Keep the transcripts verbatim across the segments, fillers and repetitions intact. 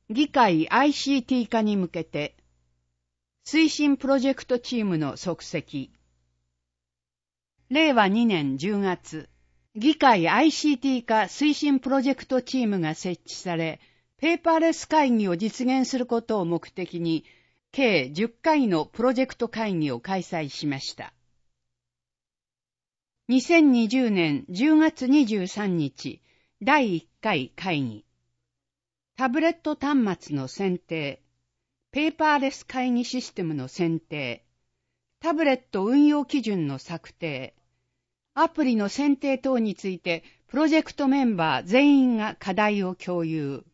議会 アイシーティー 化に向けて、推進プロジェクトチームの即席。れいわにねんじゅうがつ、議会 アイシーティー 化推進プロジェクトチームが設置され、ペーパーレス会議を実現することを目的に、計じゅっかいのプロジェクト会議を開催しました。にせんにじゅうねんじゅうがつにじゅうさんにち、だいいっかい会議。タブレット端末の選定、ペーパーレス会議システムの選定、タブレット運用基準の策定、アプリの選定等についてプロジェクトメンバー全員が課題を共有。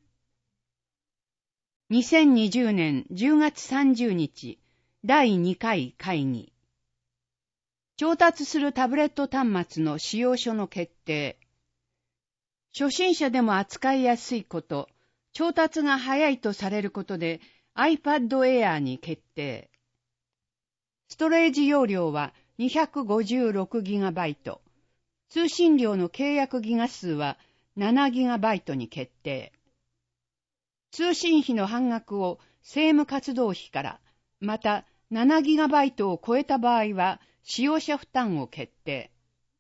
にせんにじゅうねんじゅうがつさんじゅうにち、だいにかい会議。調達するタブレット端末の使用書の決定。初心者でも扱いやすいこと、調達が早いとされることで iPad Air に決定。ストレージ容量は にひゃくごじゅうろくギガバイト。通信量の契約ギガ数は ななギガバイト に決定。通信費の半額を政務活動費から、また ななギガバイト を超えた場合は使用者負担を決定。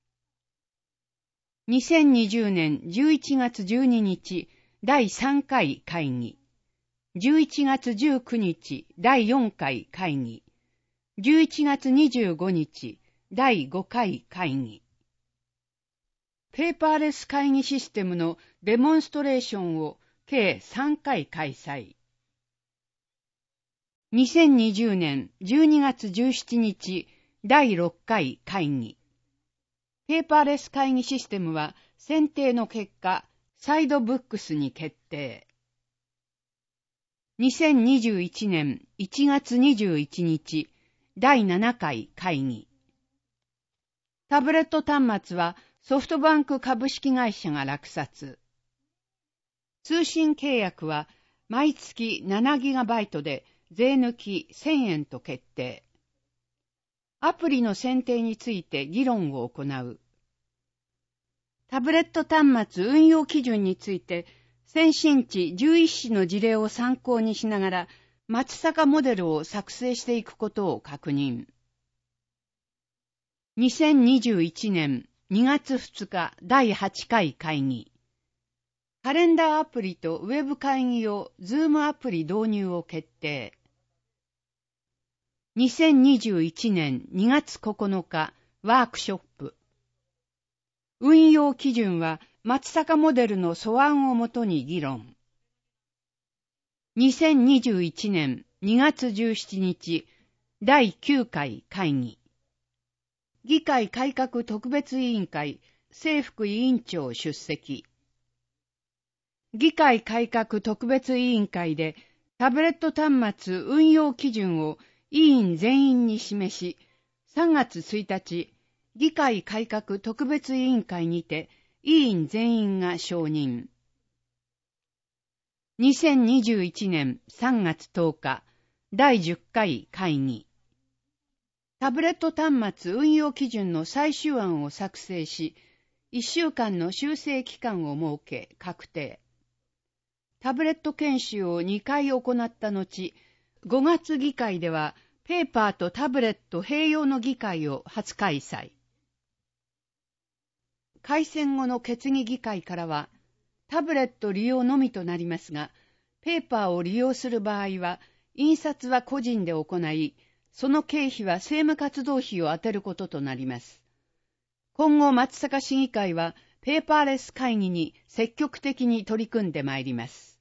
にせんにじゅうねんじゅういちがつじゅうににち、だいさんかい会議。じゅういちがつじゅうくにち、だいよんかい会議。じゅういちがつにじゅうごにち、だいごかい会議。ペーパーレス会議システムのデモンストレーションを計さんかい開催。にせんにじゅうねんじゅうにがつじゅうしちにち、だいろっかい会議。ペーパーレス会議システムは選定の結果、サイドブックスに決定。にせんにじゅういちねんいちがつにじゅういちにち、だいななかい会議。タブレット端末はソフトバンク株式会社が落札。通信契約は毎月 ななギガバイト で税抜きせんえんと決定。アプリの選定について議論を行う。タブレット端末運用基準について先進地じゅういっしの事例を参考にしながら松阪モデルを作成していくことを確認。にせんにじゅういちねんにがつふつかだいはちかい会議。カレンダーアプリとウェブ会議用ズームアプリ導入を決定。にせんにじゅういちねんにがつここのかワークショップ。運用基準は松阪モデルの素案をもとに議論。にせんにじゅういちねんにがつじゅうしちにちだいきゅうかい会議。議会改革特別委員会正副委員長出席。議会改革特別委員会でタブレット端末運用基準を委員全員に示し、さんがつついたち、議会改革特別委員会にて委員全員が承認。にせんにじゅういちねんさんがつとおか、だいじゅっかい会議。タブレット端末運用基準の最終案を作成し、いっしゅうかんの修正期間を設け、確定。タブレット研修をにかい行った後、ごがつ議会では、ペーパーとタブレット併用の議会を初開催。改選後の決議議会からは、タブレット利用のみとなりますが、ペーパーを利用する場合は、印刷は個人で行い、その経費は政務活動費を充てることとなります。今後、松阪市議会は、ペーパーレス会議に積極的に取り組んでまいります。